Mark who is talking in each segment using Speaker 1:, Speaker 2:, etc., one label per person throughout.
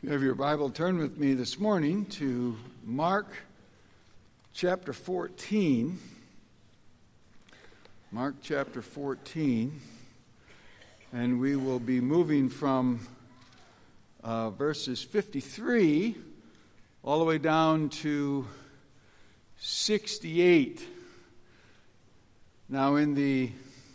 Speaker 1: You have your Bible, turn with me this morning to Mark chapter 14. Mark chapter 14. And we will be moving from verses 53 all the way down to 68. Now in the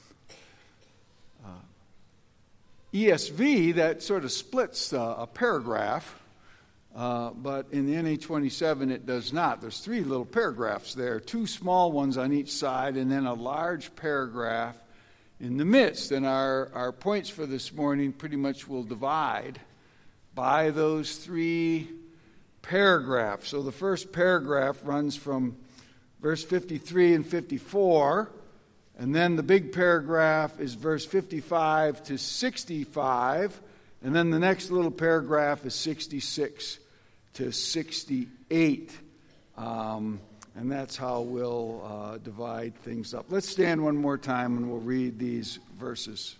Speaker 1: ESV, that sort of splits a paragraph, but in the NA27 it does not. There's three little paragraphs there, two small ones on each side, and then a large paragraph in the midst. And our points for this morning pretty much will divide by those three paragraphs. So the first paragraph runs from verse 53 and 54, and then the big paragraph is verse 55 to 65. And then the next little paragraph is 66 to 68. And that's how we'll divide things up. Let's stand one more time and we'll read these verses.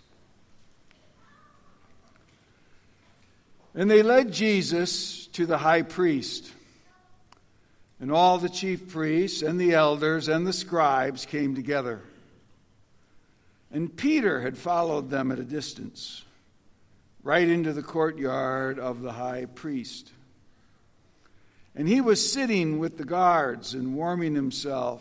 Speaker 1: And they led Jesus to the high priest. And all the chief priests and the elders and the scribes came together. And Peter had followed them at a distance, right into the courtyard of the high priest. And he was sitting with the guards and warming himself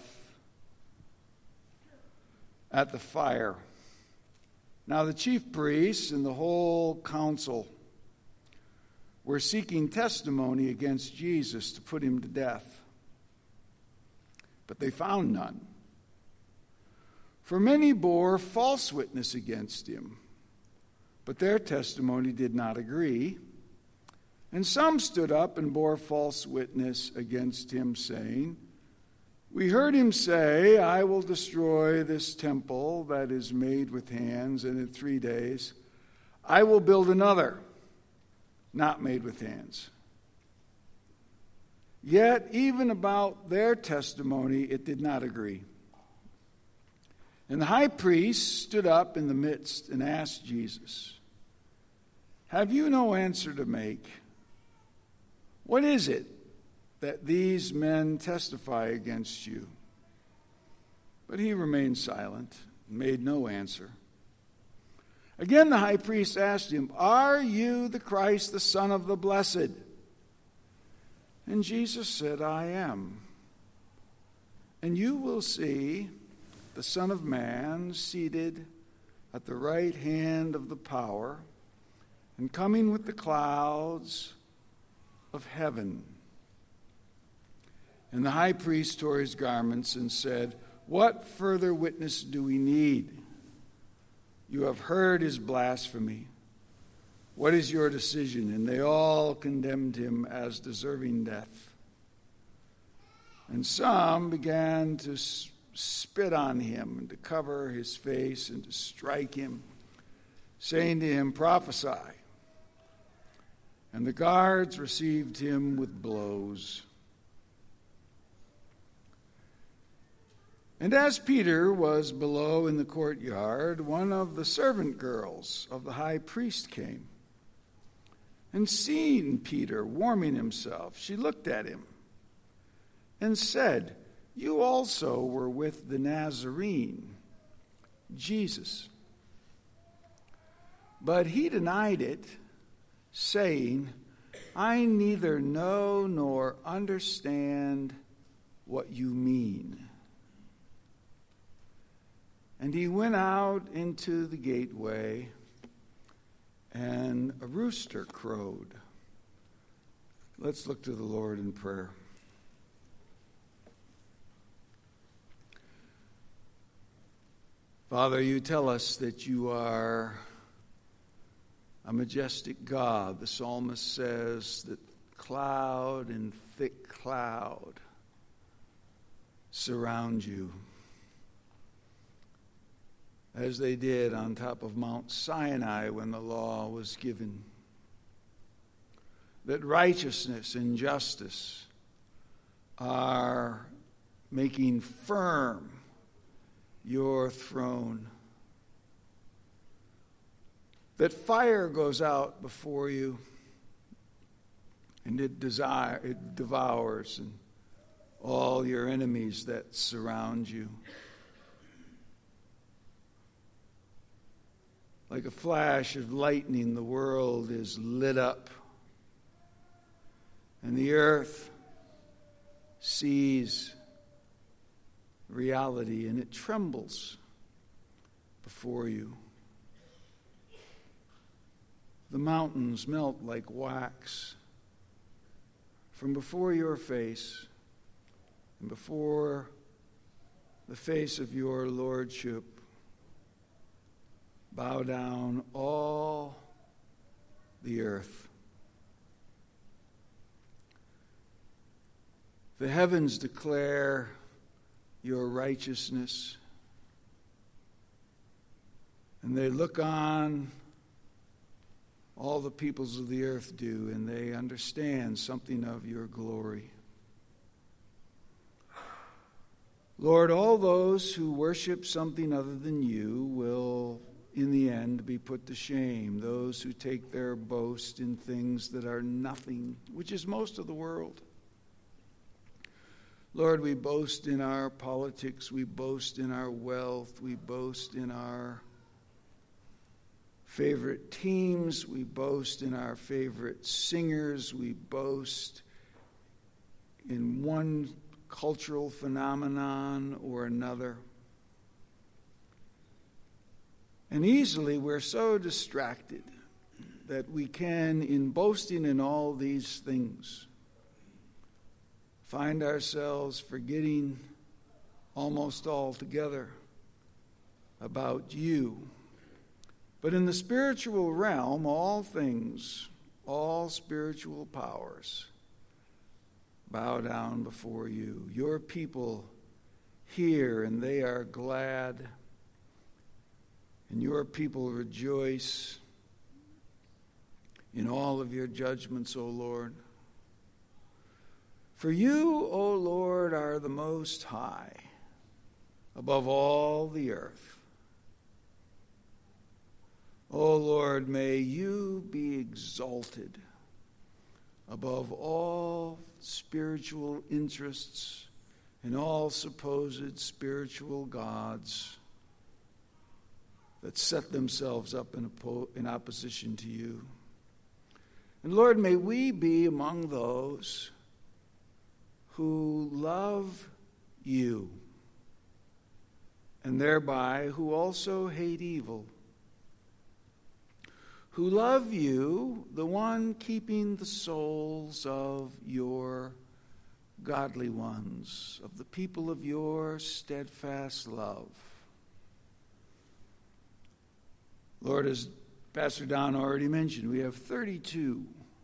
Speaker 1: at the fire. Now the chief priests and the whole council were seeking testimony against Jesus to put him to death. But they found none. For many bore false witness against him, but their testimony did not agree. And some stood up and bore false witness against him, saying, "We heard him say, 'I will destroy this temple that is made with hands, and in 3 days I will build another, not made with hands.' Yet even about their testimony it did not agree. And the high priest stood up in the midst and asked Jesus, 'Have you no answer to make? What is it that these men testify against you?' But he remained silent and made no answer. Again the high priest asked him, 'Are you the Christ, the Son of the Blessed?' And Jesus said, 'I am. And you will see the Son of Man seated at the right hand of the power and coming with the clouds of heaven.' And the high priest tore his garments and said, 'What further witness do we need? You have heard his blasphemy. What is your decision?' And they all condemned him as deserving death. And some began to spit on him and to cover his face and to strike him, saying to him, 'Prophesy.' And the guards received him with blows. And as Peter was below in the courtyard, one of the servant girls of the high priest came. And seeing Peter warming himself, she looked at him and said, 'You also were with the Nazarene, Jesus.' But he denied it, saying, 'I neither know nor understand what you mean.' And he went out into the gateway, and a rooster crowed." Let's look to the Lord in prayer. Father, you tell us that you are a majestic God. The psalmist says that cloud and thick cloud surround you, as they did on top of Mount Sinai when the law was given. That righteousness and justice are making firm your throne. That fire goes out before you, and it devours, and all your enemies that surround you. Like a flash of lightning, the world is lit up, and the earth sees reality, and it trembles before you. The mountains melt like wax from before your face and before the face of your lordship. Bow down all the earth. The heavens declare your righteousness, and they look on. All the peoples of the earth do, and they understand something of your glory. Lord, all those who worship something other than you will, in the end, be put to shame. Those who take their boast in things that are nothing, which is most of the world. Lord, we boast in our politics, we boast in our wealth, we boast in our favorite teams, we boast in our favorite singers, we boast in one cultural phenomenon or another. And easily we're so distracted that we can, in boasting in all these things, find ourselves forgetting almost altogether about you. But in the spiritual realm, all things, all spiritual powers bow down before you. Your people hear and they are glad, and your people rejoice in all of your judgments, O Lord. For you, O Lord, are the Most High above all the earth. O Lord, may you be exalted above all spiritual interests and all supposed spiritual gods that set themselves up in opposition to you. And Lord, may we be among those who love you, and thereby who also hate evil, who love you, the one keeping the souls of your godly ones, of the people of your steadfast love. Lord, as Pastor Don already mentioned, we have 32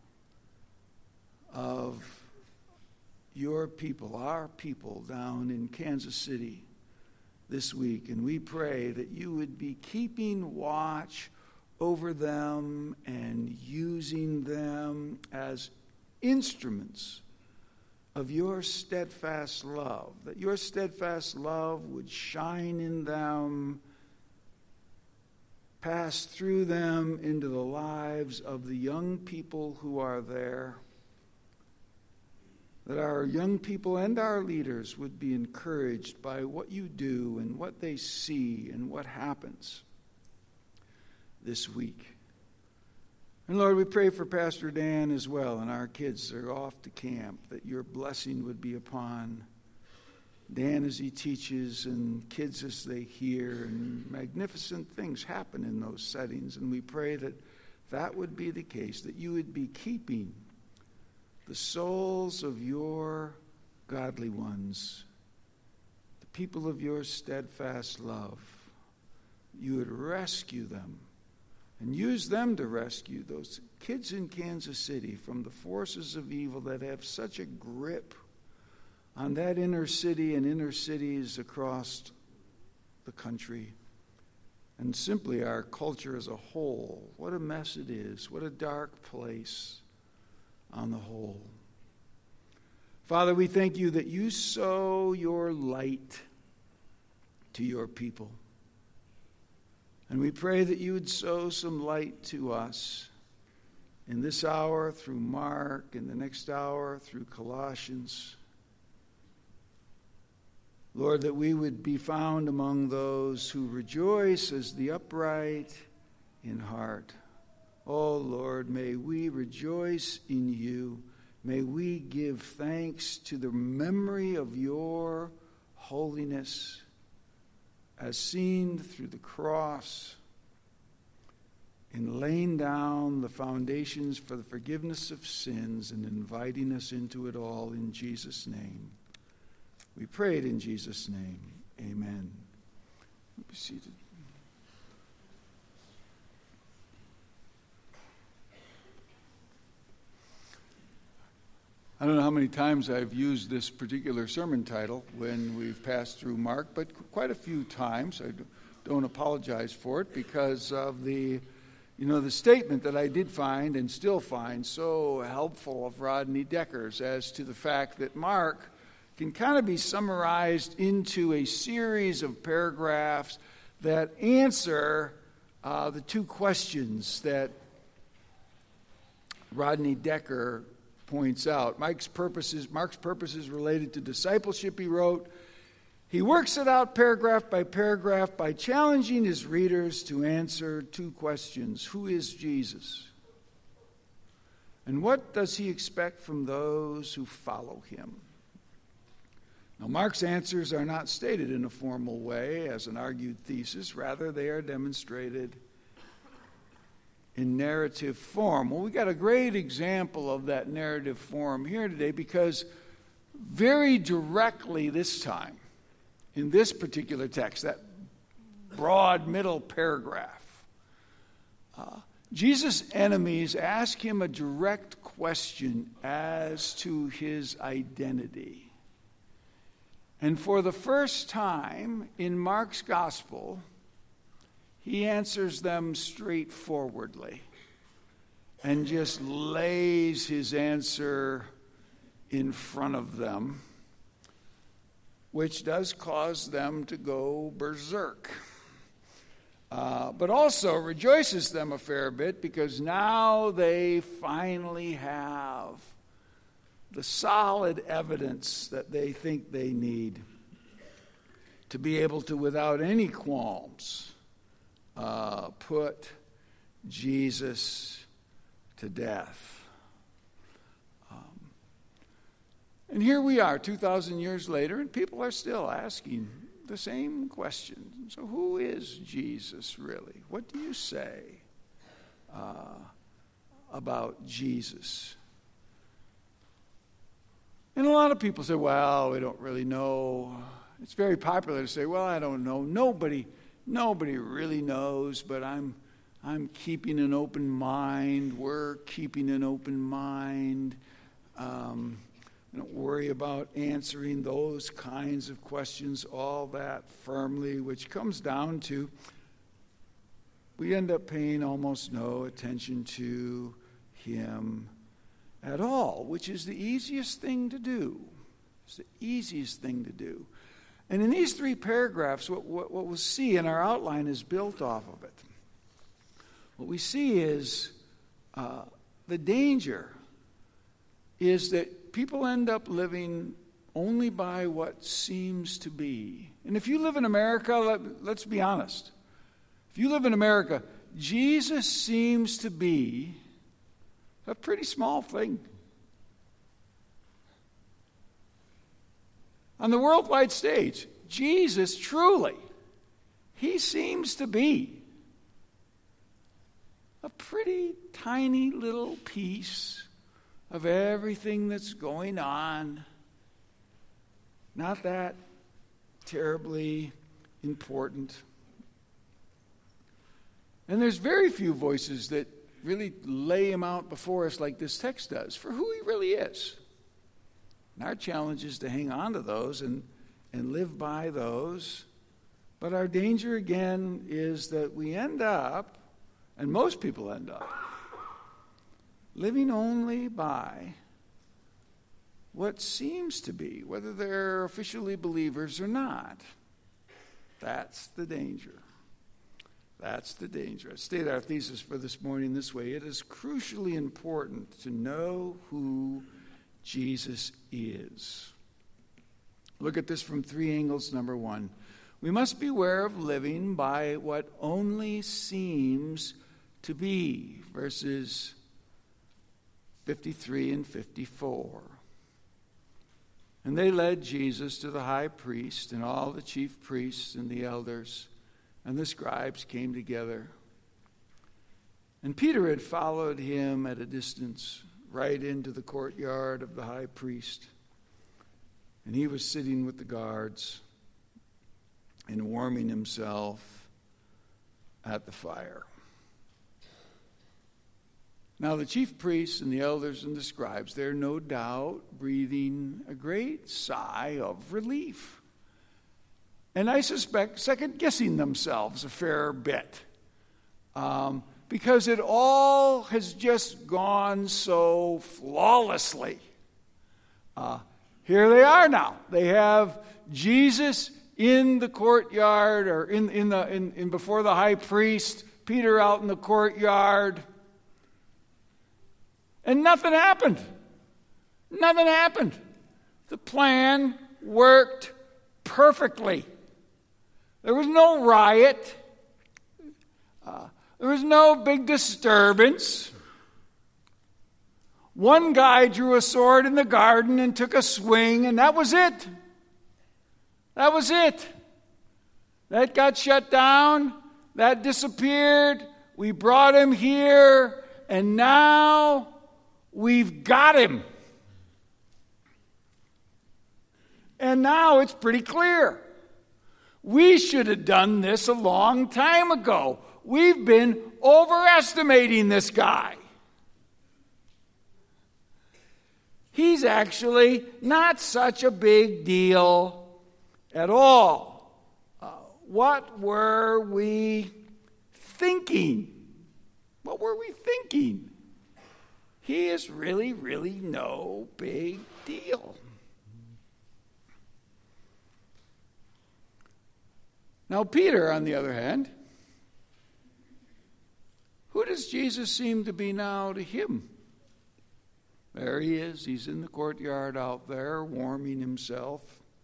Speaker 1: of your people, our people, down in Kansas City this week, and we pray that you would be keeping watch over them and using them as instruments of your steadfast love, that your steadfast love would shine in them, pass through them into the lives of the young people who are there, that our young people and our leaders would be encouraged by what you do and what they see and what happens this week. And Lord, we pray for Pastor Dan as well, and our kids are off to camp, that your blessing would be upon Dan as he teaches and kids as they hear, and magnificent things happen in those settings. And we pray that that would be the case, that you would be keeping the souls of your godly ones, the people of your steadfast love. You would rescue them and use them to rescue those kids in Kansas City from the forces of evil that have such a grip on that inner city and inner cities across the country, and simply our culture as a whole. What a mess it is. What a dark place on the whole. Father, we thank you that you sow your light to your people. And we pray that you would sow some light to us in this hour through Mark, in the next hour through Colossians. Lord, that we would be found among those who rejoice as the upright in heart. Oh, Lord, may we rejoice in you. May we give thanks to the memory of your holiness as seen through the cross in laying down the foundations for the forgiveness of sins and inviting us into it all in Jesus' name. We pray it in Jesus' name. Amen. Be seated. I don't know how many times I've used this particular sermon title when we've passed through Mark, but quite a few times. I don't apologize for it because of the statement that I did find and still find so helpful of Rodney Decker's as to the fact that Mark can kind of be summarized into a series of paragraphs that answer the two questions that Rodney Decker points out. Mark's purposes related to discipleship, he wrote. He works it out paragraph by paragraph by challenging his readers to answer two questions. Who is Jesus? And what does he expect from those who follow him? Now, Mark's answers are not stated in a formal way as an argued thesis. Rather, they are demonstrated in narrative form. Well, we got a great example of that narrative form here today because very directly this time, in this particular text, that broad middle paragraph, Jesus' enemies ask him a direct question as to his identity. And for the first time in Mark's gospel, he answers them straightforwardly and just lays his answer in front of them, which does cause them to go berserk. But also rejoices them a fair bit because now they finally have the solid evidence that they think they need to be able to, without any qualms, put Jesus to death. And here we are 2,000 years later, and people are still asking the same question. So who is Jesus really? What do you say about Jesus? And a lot of people say, well, we don't really know. It's very popular to say, well, I don't know. Nobody really knows, but I'm keeping an open mind. We're keeping an open mind. Don't worry about answering those kinds of questions all that firmly, which comes down to we end up paying almost no attention to him at all, which is the easiest thing to do. It's the easiest thing to do. And in these three paragraphs, what we'll see in our outline is built off of it. What we see is the danger is that people end up living only by what seems to be. And if you live in America, let's be honest. If you live in America, Jesus seems to be a pretty small thing. On the worldwide stage, Jesus truly, he seems to be a pretty tiny little piece of everything that's going on. Not that terribly important. And there's very few voices that really lay him out before us like this text does, for who he really is. And our challenge is to hang on to those and live by those. But our danger, again, is that we end up, and most people end up, living only by what seems to be, whether they're officially believers or not. That's the danger. That's the danger. I stated our thesis for this morning this way. It is crucially important to know who Jesus is. Look at this from three angles. Number one, we must beware of living by what only seems to be. Verses 53 and 54. And they led Jesus to the high priest, and all the chief priests and the elders and the scribes came together. And Peter had followed him at a distance, right into the courtyard of the high priest. And he was sitting with the guards and warming himself at the fire. Now the chief priests and the elders and the scribes, they're no doubt breathing a great sigh of relief. And I suspect second-guessing themselves a fair bit. Because it all has just gone so flawlessly. Here they are now. They have Jesus in the courtyard, or in before the high priest, Peter out in the courtyard. And nothing happened. Nothing happened. The plan worked perfectly. There was no riot. There was no big disturbance. One guy drew a sword in the garden and took a swing, and that was it. That was it. That got shut down. That disappeared. We brought him here, and now we've got him. And now it's pretty clear. We should have done this a long time ago. We've been overestimating this guy. He's actually not such a big deal at all. What were we thinking? What were we thinking? He is really, really no big deal. Now, Peter, on the other hand, who does Jesus seem to be now to him? There he is. He's in the courtyard out there, warming himself.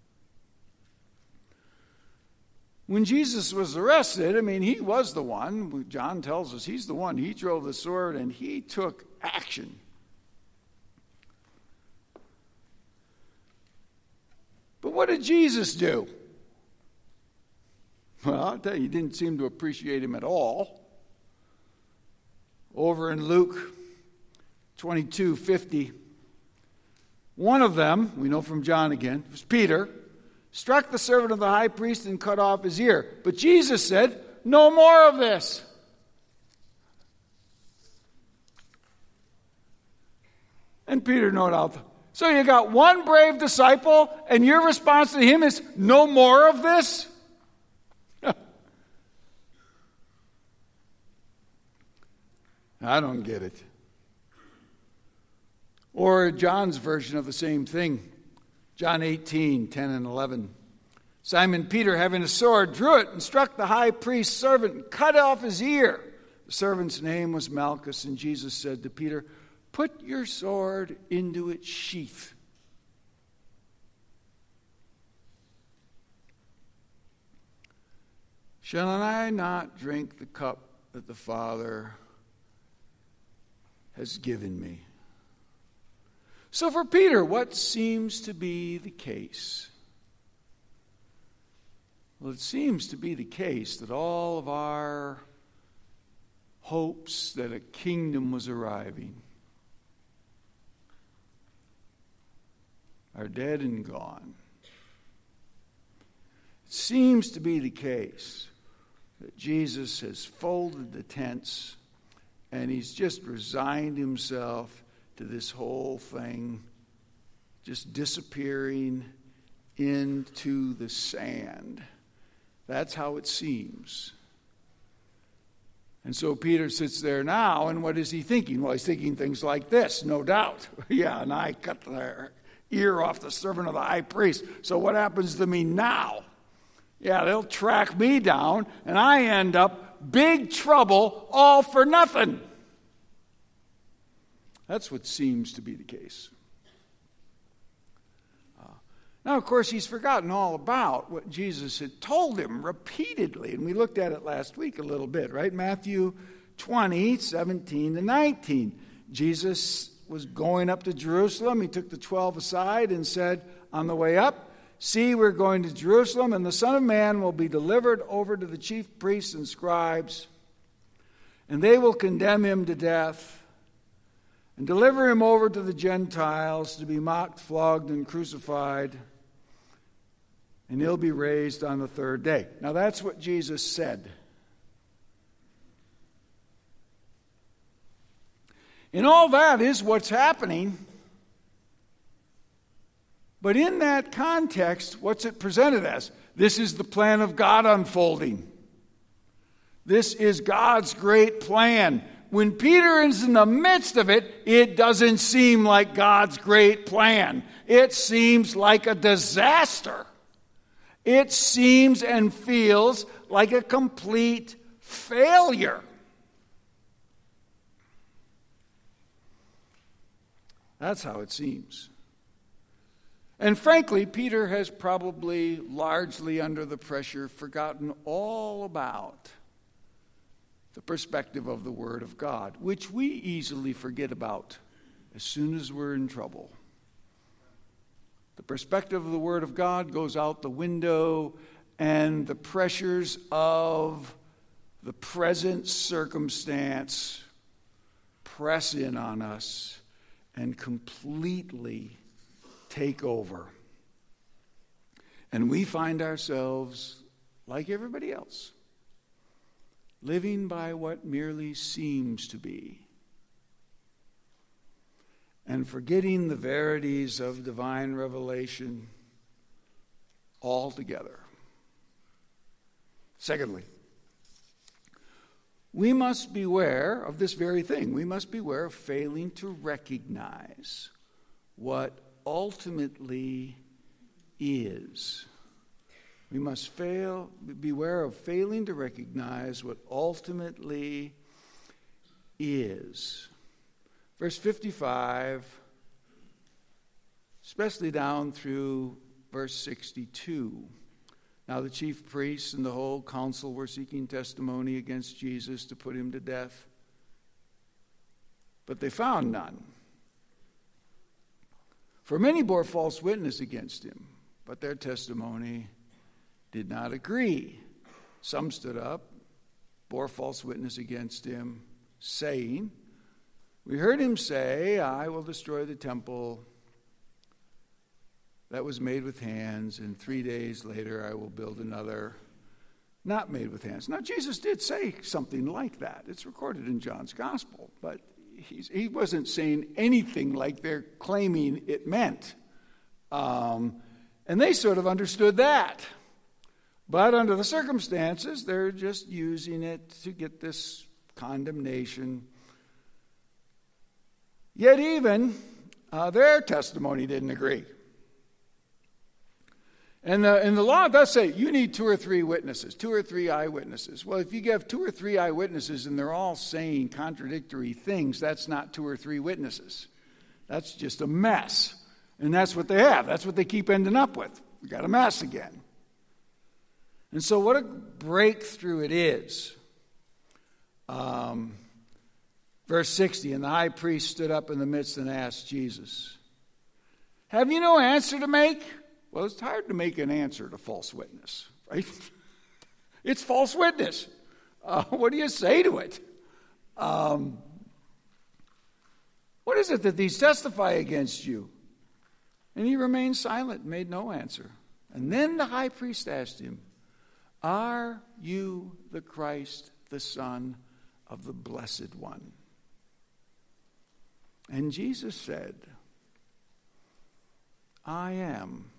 Speaker 1: When Jesus was arrested, he was the one. John tells us he's the one. He drove the sword and he took action. But what did Jesus do? Well, I'll tell you, he didn't seem to appreciate him at all. Over in Luke 22:50, one of them, we know from John again, it was Peter, struck the servant of the high priest and cut off his ear. But Jesus said, "No more of this." And Peter no doubt. So you got one brave disciple, and your response to him is, "No more of this"? I don't get it. Or John's version of the same thing. John 18:10 and 11. Simon Peter, having a sword, drew it and struck the high priest's servant and cut off his ear. The servant's name was Malchus, and Jesus said to Peter, "Put your sword into its sheath." Shall I not drink the cup that the Father has given me? So for Peter, what seems to be the case? Well, it seems to be the case that all of our hopes that a kingdom was arriving are dead and gone. It seems to be the case that Jesus has folded the tents and he's just resigned himself to this whole thing just disappearing into the sand. That's how it seems. And so Peter sits there now, and what is he thinking? Well, he's thinking things like this, no doubt. Yeah, and I cut the ear off the servant of the high priest. So what happens to me now? Yeah, they'll track me down, and I end up big trouble all for nothing. That's what seems to be the case. Now, of course, he's forgotten all about what Jesus had told him repeatedly. And we looked at it last week a little bit, right? Matthew 20, 17 to 19. Jesus was going up to Jerusalem. He took the 12 aside and said on the way up, "See, we're going to Jerusalem, and the Son of Man will be delivered over to the chief priests and scribes, and they will condemn him to death and deliver him over to the Gentiles to be mocked, flogged, and crucified, and he'll be raised on the third day." Now that's what Jesus said. And all that is what's happening. But in that context, what's it presented as? This is the plan of God unfolding. This is God's great plan. When Peter is in the midst of it, it doesn't seem like God's great plan. It seems like a disaster. It seems and feels like a complete failure. That's how it seems. And frankly, Peter has probably, largely under the pressure, forgotten all about the perspective of the Word of God, which we easily forget about as soon as we're in trouble. The perspective of the Word of God goes out the window, and the pressures of the present circumstance press in on us and completely take over. And we find ourselves, like everybody else, living by what merely seems to be, and forgetting the verities of divine revelation altogether. Secondly, we must beware of this very thing. We must beware of failing to recognize what ultimately is. We must beware of failing to recognize what ultimately is. Verse 55, especially down through verse 62. Now the chief priests and the whole council were seeking testimony against Jesus to put him to death, but they found none. For many bore false witness against him, but their testimony did not agree. Some stood up, bore false witness against him, saying, "We heard him say, 'I will destroy the temple that was made with hands, and 3 days later I will build another not made with hands.'" Now, Jesus did say something like that. It's recorded in John's Gospel, but he wasn't saying anything like they're claiming it meant. And they sort of understood that. But under the circumstances, they're just using it to get this condemnation. Yet even their testimony didn't agree. And the law does say you need 2 or 3 witnesses, 2 or 3 eyewitnesses. Well, if you have 2 or 3 eyewitnesses and they're all saying contradictory things, that's not 2 or 3 witnesses. That's just a mess. And that's what they have. That's what they keep ending up with. We got a mess again. And so what a breakthrough it is. Verse 60, and the high priest stood up in the midst and asked Jesus, "Have you no answer to make?" Well, it's hard to make an answer to false witness, right? It's false witness. What do you say to it? What is it that these testify against you? And he remained silent and made no answer. And then the high priest asked him, "Are you the Christ, the Son of the Blessed One?" And Jesus said, "I am."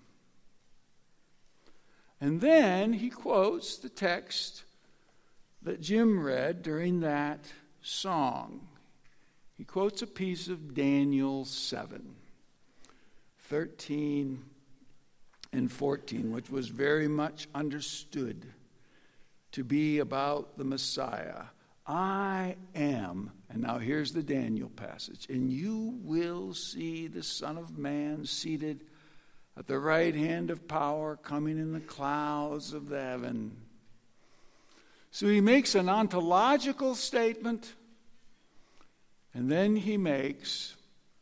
Speaker 1: And then he quotes the text that Jim read during that song. He quotes a piece of Daniel 7, 13 and 14, which was very much understood to be about the Messiah. I am, and now here's the Daniel passage, and you will see the Son of Man seated at the right hand of power, coming in the clouds of the heaven. So he makes an ontological statement, and then he makes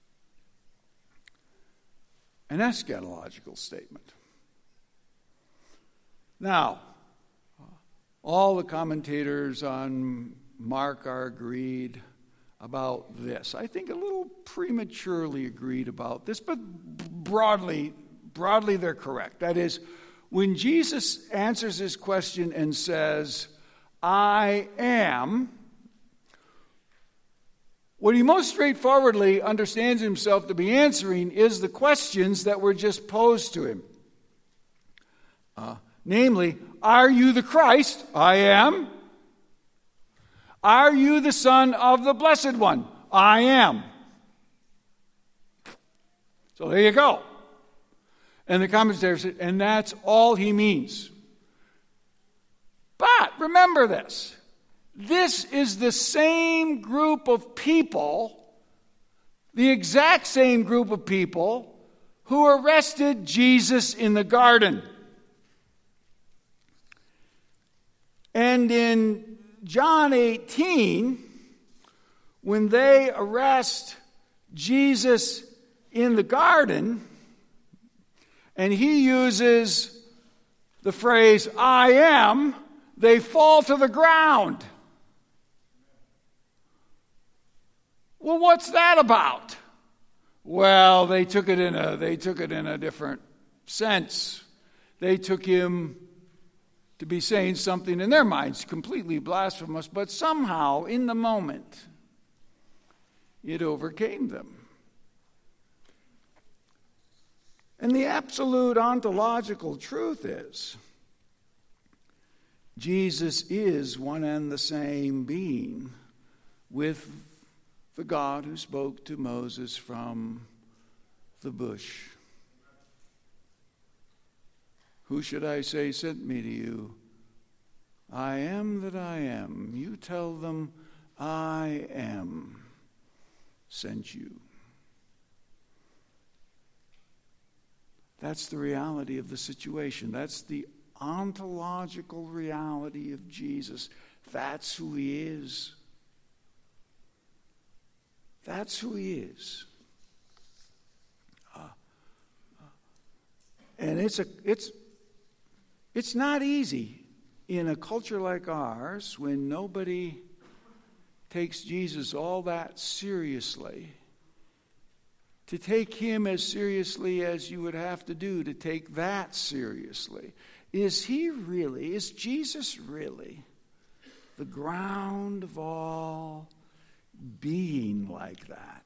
Speaker 1: an eschatological statement. Now, all the commentators on Mark are agreed about this. I think a little prematurely agreed about this, but broadly they're correct. That is, when Jesus answers this question and says, I am, what he most straightforwardly understands himself to be answering is the questions that were just posed to him. Namely, are you the Christ? I am. Are you the Son of the Blessed One? I am. So there you go. And the commentator said, and that's all he means. But remember this. This is the same group of people, the exact same group of people who arrested Jesus in the garden. And in John 18, when they arrest Jesus in the garden, and he uses the phrase, I am, they fall to the ground. Well, what's that about? Well, they took it in a different sense. They took him to be saying something in their minds completely blasphemous, but somehow in the moment it overcame them. And the absolute ontological truth is Jesus is one and the same being with the God who spoke to Moses from the bush. Who should I say sent me to you? I am that I am. You tell them, I am sent you. That's the reality of the situation. That's the ontological reality of Jesus. That's who he is. That's who he is. And it's not easy in a culture like ours when nobody takes Jesus all that seriously, to take him as seriously as you would have to do to take that seriously. Is Jesus really the ground of all being like that?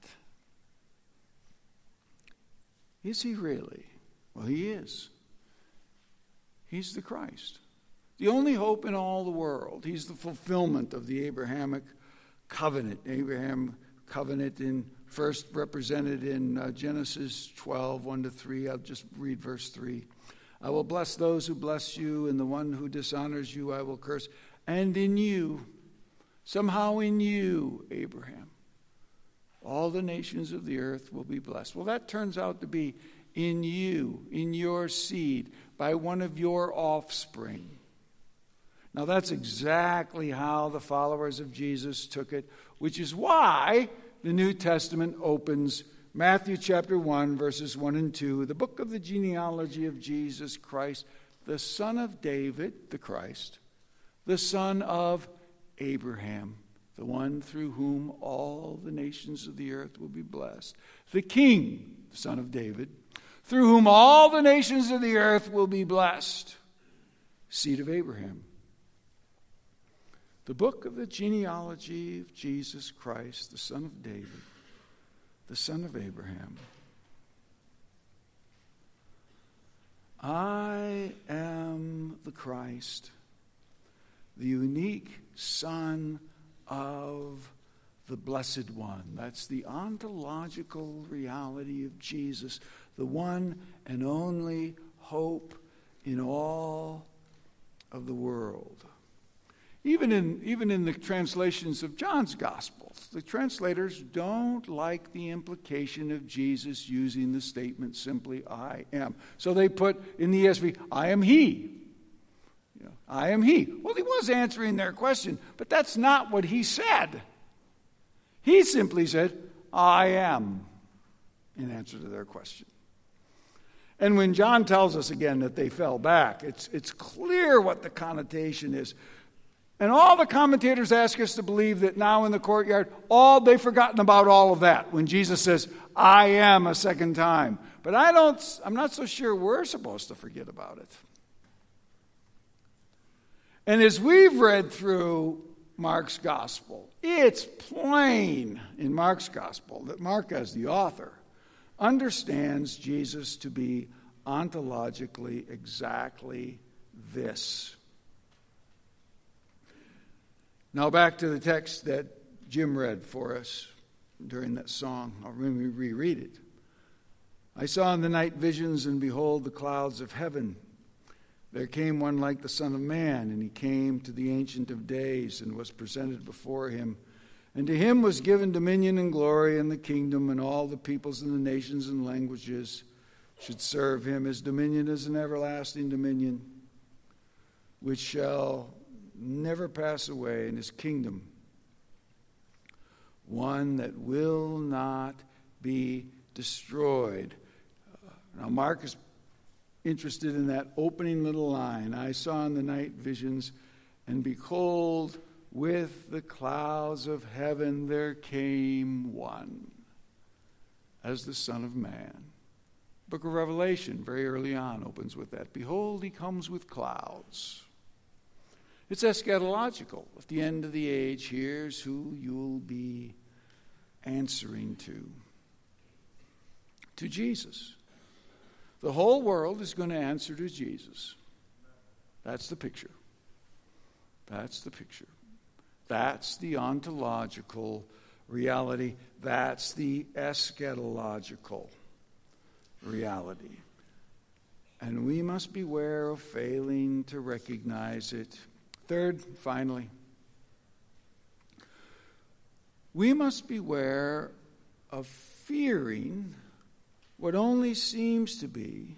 Speaker 1: Is he really? Well, he is. He's the Christ, the only hope in all the world. He's the fulfillment of the Abrahamic covenant. Abraham covenant first represented in Genesis 12, 1-3. I'll just read verse 3. I will bless those who bless you, and the one who dishonors you I will curse. And in you, somehow in you, Abraham, all the nations of the earth will be blessed. Well, that turns out to be in you, in your seed, by one of your offspring. Now, that's exactly how the followers of Jesus took it, which is why the New Testament opens Matthew chapter 1, verses 1 and 2, the book of the genealogy of Jesus Christ, the son of David, the Christ, the son of Abraham, the one through whom all the nations of the earth will be blessed, the King, the son of David, through whom all the nations of the earth will be blessed, seed of Abraham. The book of the genealogy of Jesus Christ, the son of David, the son of Abraham. I am the Christ, the unique Son of the Blessed One. That's the ontological reality of Jesus, the one and only hope in all of the world. Even in the translations of John's Gospels, the translators don't like the implication of Jesus using the statement simply, I am. So they put in the ESV, I am he. I am he. Well, he was answering their question, but that's not what he said. He simply said, I am, in answer to their question. And when John tells us again that they fell back, it's clear what the connotation is. And all the commentators ask us to believe that now in the courtyard, they've forgotten about all of that when Jesus says, I am a second time. But I'm not so sure we're supposed to forget about it. And as we've read through Mark's gospel, it's plain in Mark's gospel that Mark, as the author, understands Jesus to be ontologically exactly this. Now back to the text that Jim read for us during that song. I'll reread it. I saw in the night visions, and behold, the clouds of heaven. There came one like the Son of Man, and he came to the Ancient of Days and was presented before him. And to him was given dominion and glory and the kingdom, and all the peoples and the nations and languages should serve him. His dominion is an everlasting dominion, which shall never pass away, and his kingdom one that will not be destroyed. Now Mark is interested in that opening little line. I saw in the night visions, and behold, with the clouds of heaven there came one as the Son of Man. Book of Revelation, very early on, opens with that. Behold, he comes with clouds. It's eschatological. At the end of the age, here's who you'll be answering to Jesus. The whole world is going to answer to Jesus. That's the picture. That's the picture. That's the ontological reality. That's the eschatological reality. And we must beware of failing to recognize it. Third, finally, we must beware of fearing what only seems to be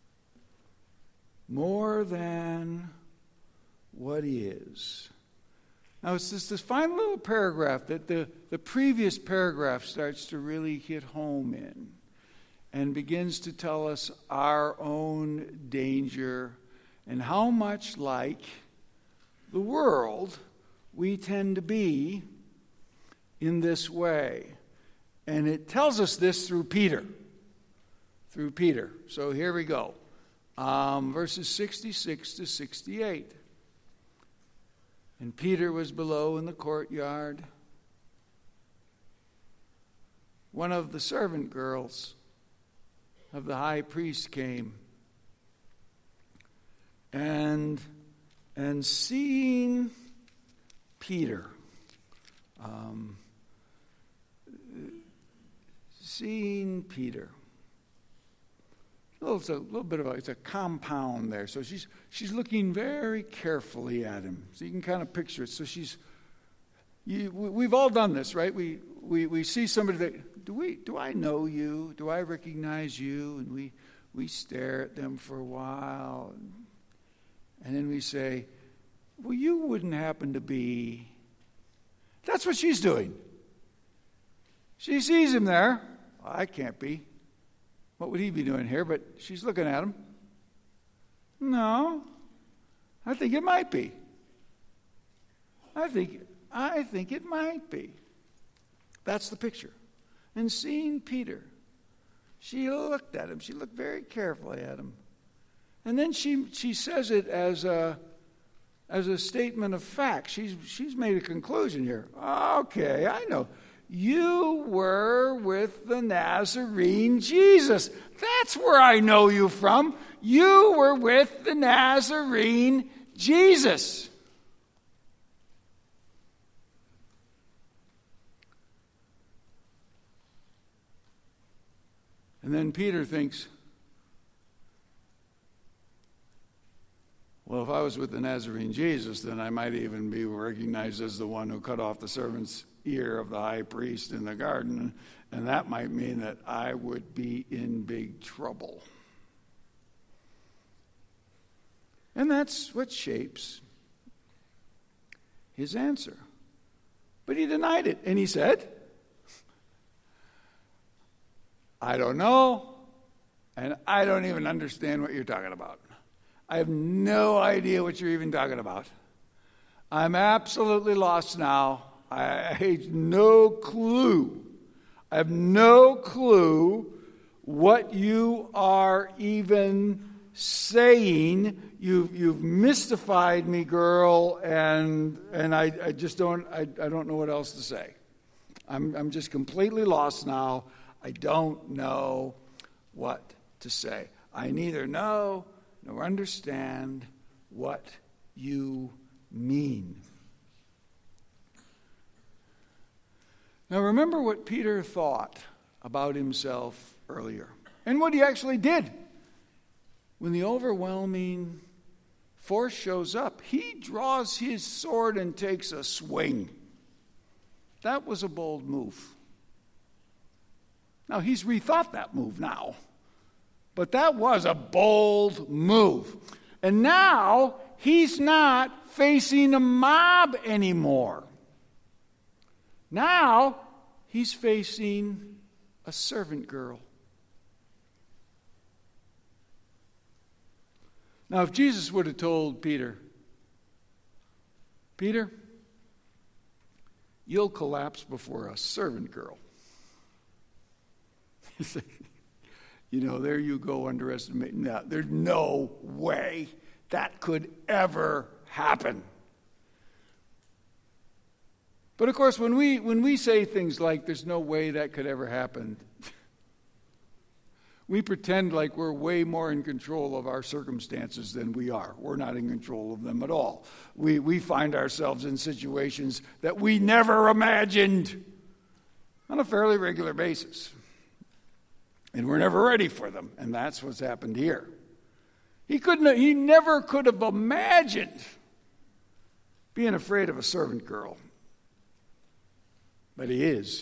Speaker 1: more than what is. Now, it's just this final little paragraph that the previous paragraph starts to really hit home in and begins to tell us our own danger and how much like the world we tend to be in this way. And it tells us this through Peter. Through Peter. So here we go. Verses 66 to 68. And Peter was below in the courtyard. One of the servant girls of the high priest came, and seeing Peter, it's a little bit of it's a compound there. So she's looking very carefully at him. So you can kind of picture it. So we've all done this, right? We see somebody that, do I know you? Do I recognize you? And we stare at them for a while. And then we say, well, you wouldn't happen to be. That's what she's doing. She sees him there. Well, I can't be. What would he be doing here? But she's looking at him. No, I think it might be. I think it might be. That's the picture. And seeing Peter, she looked at him. She looked very carefully at him. And then she says it as a statement of fact. She's made a conclusion here. Okay, I know. You were with the Nazarene Jesus. That's where I know you from. You were with the Nazarene Jesus. And then Peter thinks, Well, if I was with the Nazarene Jesus, then I might even be recognized as the one who cut off the servant's ear of the high priest in the garden, and that might mean that I would be in big trouble. And that's what shapes his answer. But he denied it, and he said, I don't know, and I don't even understand what you're talking about. I have no idea what you're even talking about. I'm absolutely lost now. I have no clue. I have no clue what you are even saying. You've mystified me, girl, and I just don't know what else to say. I'm just completely lost now. I don't know what to say. I neither know nor understand what you mean. Now remember what Peter thought about himself earlier, and what he actually did. When the overwhelming force shows up, he draws his sword and takes a swing. That was a bold move. Now, he's rethought that move now. But that was a bold move. And now, he's not facing a mob anymore. Now, he's facing a servant girl. Now, if Jesus would have told Peter, Peter, you'll collapse before a servant girl. There you go, underestimating that. There's no way that could ever happen. But of course, when we say things like there's no way that could ever happen, we pretend like we're way more in control of our circumstances than we are. We're not in control of them at all. We find ourselves in situations that we never imagined on a fairly regular basis. And we're never ready for them. And that's what's happened here. He never could have imagined being afraid of a servant girl. But he is.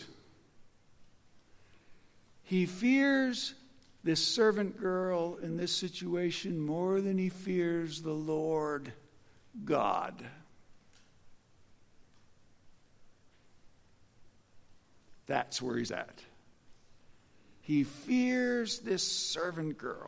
Speaker 1: He fears this servant girl in this situation more than he fears the Lord God. That's where he's at. He fears this servant girl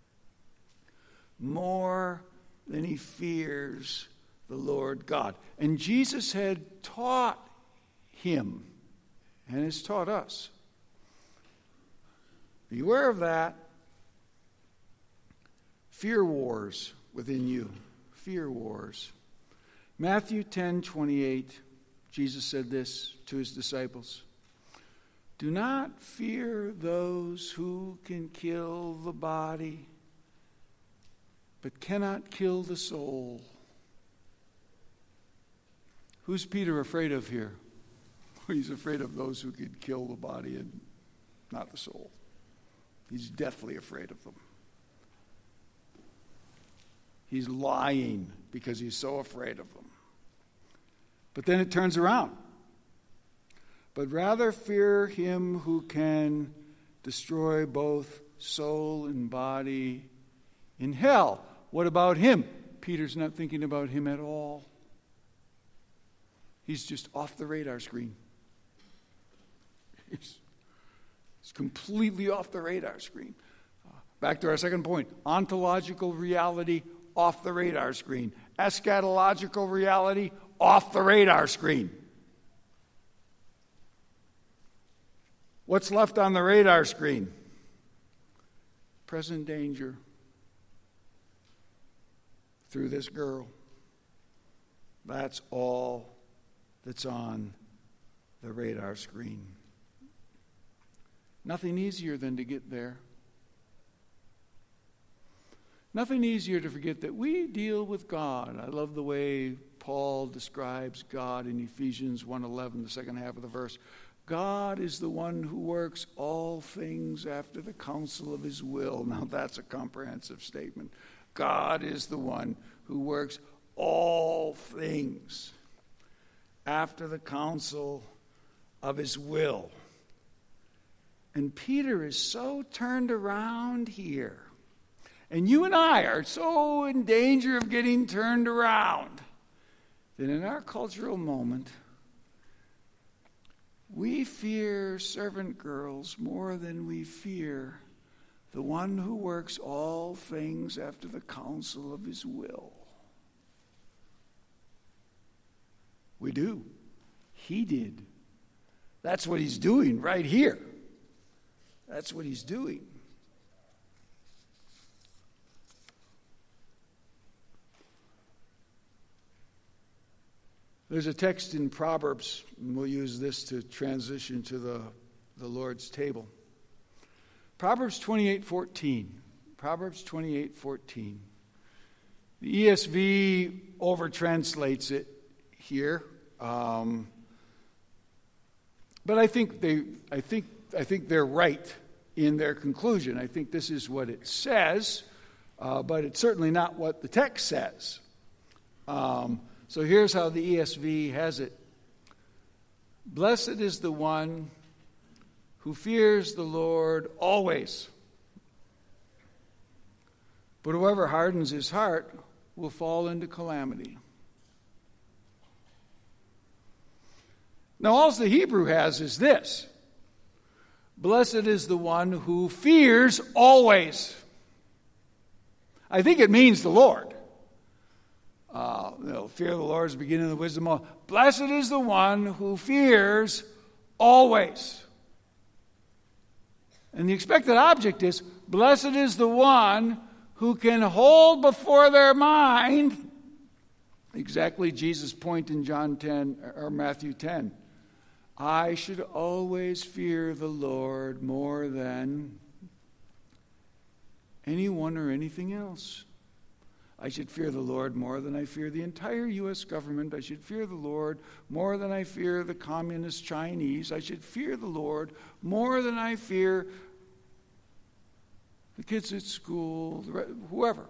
Speaker 1: more than he fears the Lord God. And Jesus had taught him and has taught us. Beware of that. Fear wars within you. Fear wars. Matthew 10:28, Jesus said this to his disciples. Do not fear those who can kill the body, but cannot kill the soul. Who's Peter afraid of here? He's afraid of those who can kill the body and not the soul. He's deathly afraid of them. He's lying because he's so afraid of them. But then it turns around. But rather fear him who can destroy both soul and body in hell. What about him? Peter's not thinking about him at all. He's just off the radar screen. He's completely off the radar screen. Back to our second point. Ontological reality, off the radar screen. Eschatological reality, off the radar screen. What's left on the radar screen? Present danger through this girl. That's all that's on the radar screen. Nothing easier than to get there. Nothing easier to forget that we deal with God. I love the way Paul describes God in Ephesians 1:11, the second half of the verse. God is the one who works all things after the counsel of his will. Now that's a comprehensive statement. God is the one who works all things after the counsel of his will. And Peter is so turned around here. And you and I are so in danger of getting turned around that in our cultural moment, we fear servant girls more than we fear the one who works all things after the counsel of his will. We do. He did. That's what he's doing right here. That's what he's doing. There's a text in Proverbs, and we'll use this to transition to the Lord's table. Proverbs 28:14. Proverbs 28:14. The ESV overtranslates it here, but I think they're right in their conclusion. I think this is what it says, but it's certainly not what the text says. So here's how the ESV has it. Blessed is the one who fears the Lord always. But whoever hardens his heart will fall into calamity. Now, all the Hebrew has is this. Blessed is the one who fears always. I think it means the Lord. Fear of the Lord is the beginning of the wisdom of all. Blessed is the one who fears always. And the expected object is, blessed is the one who can hold before their mind exactly Jesus' point in John 10 or Matthew 10. I should always fear the Lord more than anyone or anything else. I should fear the Lord more than I fear the entire U.S. government. I should fear the Lord more than I fear the communist Chinese. I should fear the Lord more than I fear the kids at school, whoever.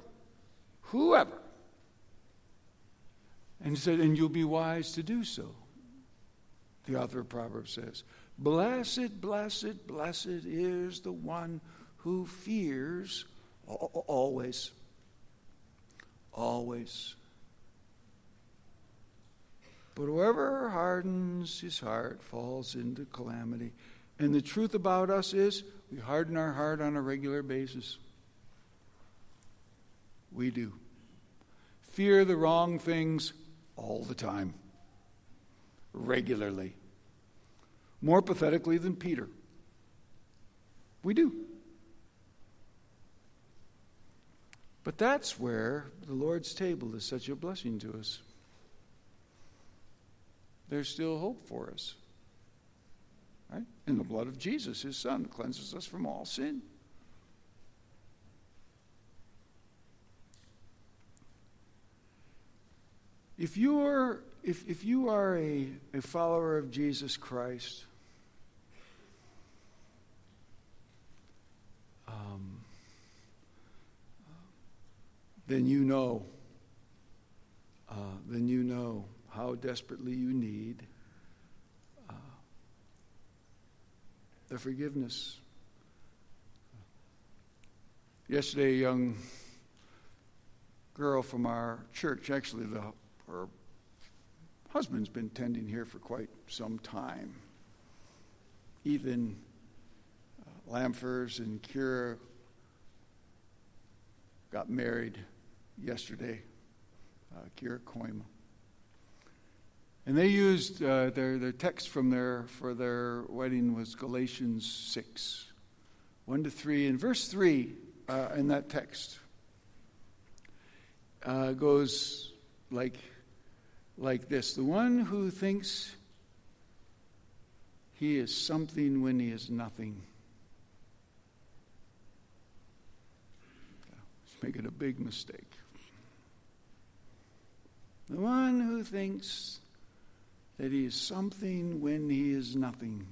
Speaker 1: And he said, and you'll be wise to do so. The author of Proverbs says, blessed, blessed, blessed is the one who fears always. Always. But whoever hardens his heart falls into calamity. And the truth about us is we harden our heart on a regular basis. We do. Fear the wrong things all the time. Regularly. More pathetically than Peter. We do. But that's where the Lord's table is such a blessing to us. There's still hope for us. Right? And the blood of Jesus, his Son, cleanses us from all sin. If you are a follower of Jesus Christ, then you know how desperately you need the forgiveness. Yesterday, a young girl from our church, actually her husband's been tending here for quite some time. Ethan Lamfers and Kira got married yesterday, Kira Koima. And they used their text for their wedding was Galatians 6, 1-3. And verse 3 in that text goes like this. The one who thinks he is something when he is nothing. He's making a big mistake. The one who thinks that he is something when he is nothing.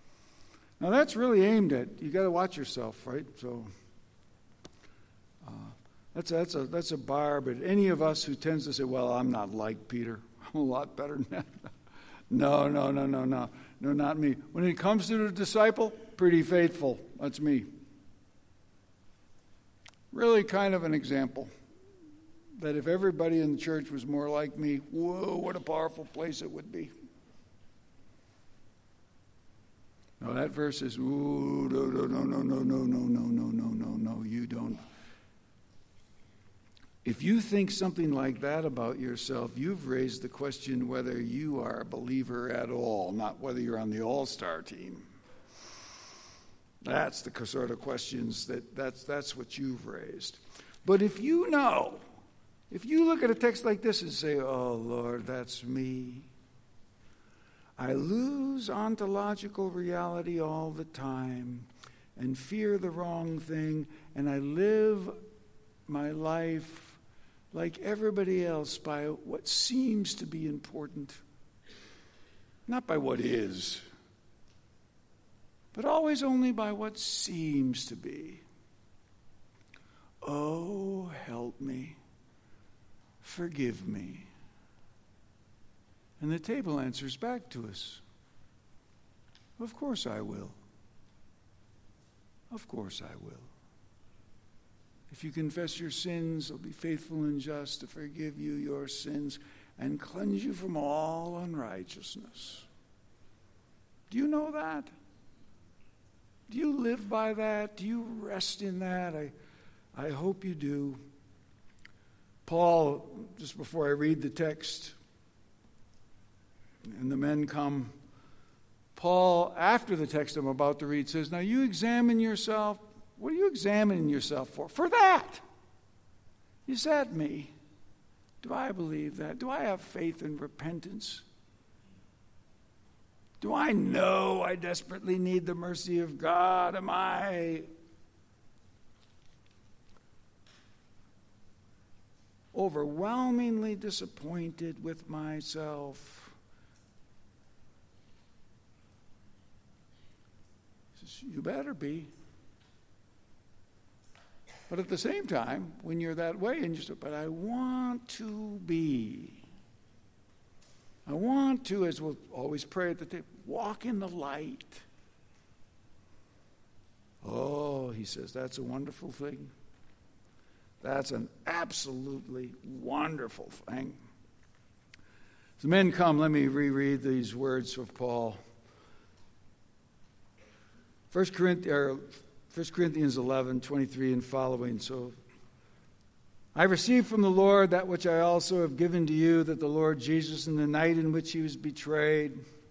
Speaker 1: Now that's really aimed at, you got to watch yourself, right? So That's a bar, but any of us who tends to say, well, I'm not like Peter. I'm a lot better than that. No, not me. When it comes to the disciple, pretty faithful. That's me. Really kind of an example that if everybody in the church was more like me, whoa, what a powerful place it would be. No, that verse is, ooh, no, you don't. If you think something like that about yourself, you've raised the question whether you are a believer at all, not whether you're on the all-star team. That's the sort of questions that's what you've raised. But if you look at a text like this and say, oh, Lord, that's me, I lose ontological reality all the time and fear the wrong thing, and I live my life like everybody else by what seems to be important, not by what is, but always only by what seems to be. Oh, help me. Forgive me. And the table answers back to us. Of course I will. Of course I will. If you confess your sins, He'll be faithful and just to forgive you your sins and cleanse you from all unrighteousness. Do you know that? Do you live by that? Do you rest in that? I hope you do. Paul, just before I read the text, and the men come, Paul, after the text I'm about to read, says, now you examine yourself. What are you examining yourself for? For that. Is that me? Do I believe that? Do I have faith and repentance? Do I know I desperately need the mercy of God? Am I overwhelmingly disappointed with myself? He says, you better be. But at the same time, when you're that way, and you say, but I want to be. I want to, as we'll always pray at the table, walk in the light. Oh, he says, that's a wonderful thing. That's an absolutely wonderful thing. The men come, let me reread these words of Paul. 1 Corinthians 11, 23 and following. So, I received from the Lord that which I also have given to you, that the Lord Jesus, in the night in which he was betrayed,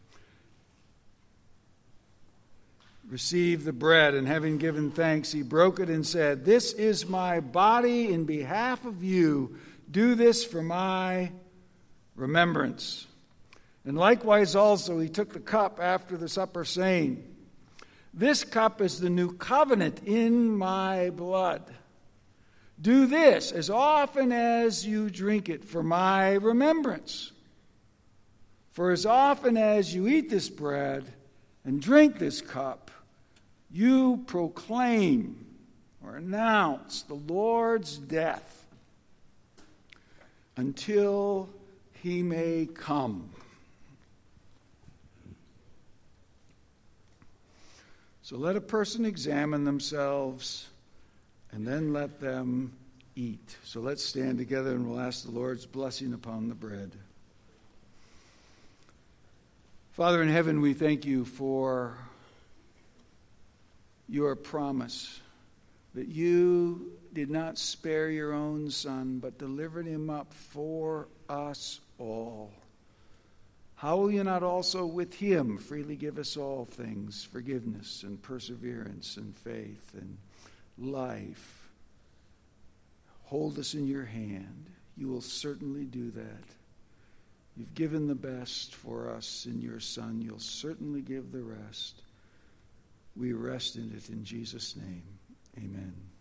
Speaker 1: received the bread, and having given thanks, he broke it and said, this is my body in behalf of you. Do this for my remembrance. And likewise also he took the cup after the supper, saying, this cup is the new covenant in my blood. Do this as often as you drink it for my remembrance. For as often as you eat this bread and drink this cup, you proclaim or announce the Lord's death until he may come. So let a person examine themselves, and then let them eat. So let's stand together and we'll ask the Lord's blessing upon the bread. Father in heaven, we thank you for your promise that you did not spare your own Son, but delivered him up for us all. How will you not also with him freely give us all things, forgiveness and perseverance and faith and life? Hold us in your hand. You will certainly do that. You've given the best for us in your Son. You'll certainly give the rest. We rest in it in Jesus' name. Amen.